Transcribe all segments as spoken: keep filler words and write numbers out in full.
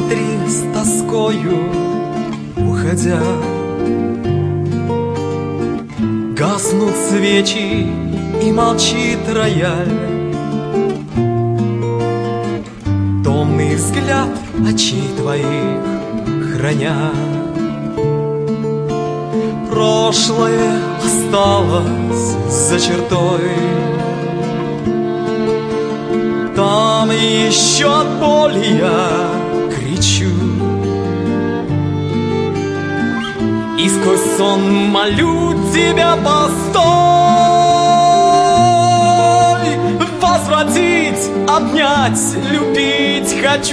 смотри с тоскою, уходя. Гаснут свечи и молчит рояль. Томный взгляд очей твоих храня. Прошлое осталось за чертой. Там еще от боли я кричу. И сквозь сон молю тебя, постой, возвратить, обнять, любить хочу.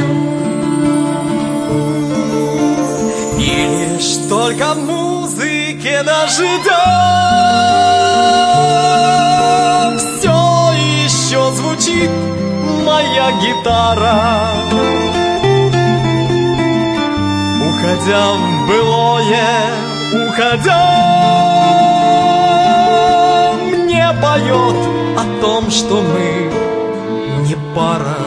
И лишь только в музыке дождя все еще звучит моя гитара. Уходя в былое, уходя, мне поет о том, что мы не пара.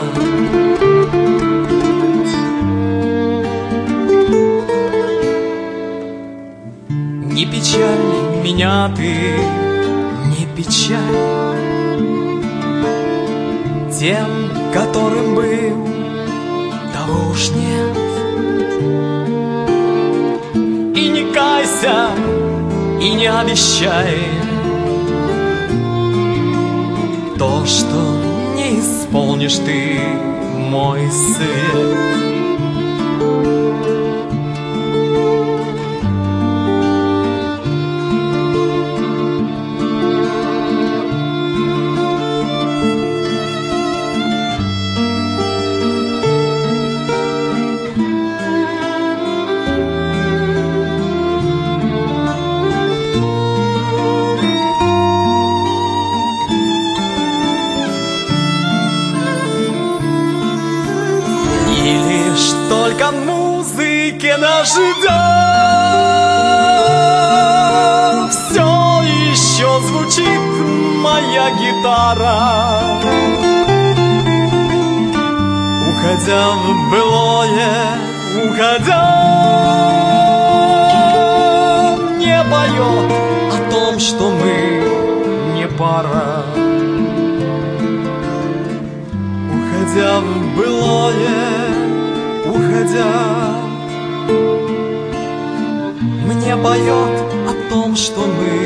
Не печаль меня ты, не печаль. Тем, которым был, того уж нет. И не кайся, и не обещай то, что не исполнишь ты, мой свет. Только музыке дождя все еще звучит моя гитара. Уходя в былое, уходя, мне поет о том, что мы не пара. Уходя в былое, уходя, мне поет о том, что мы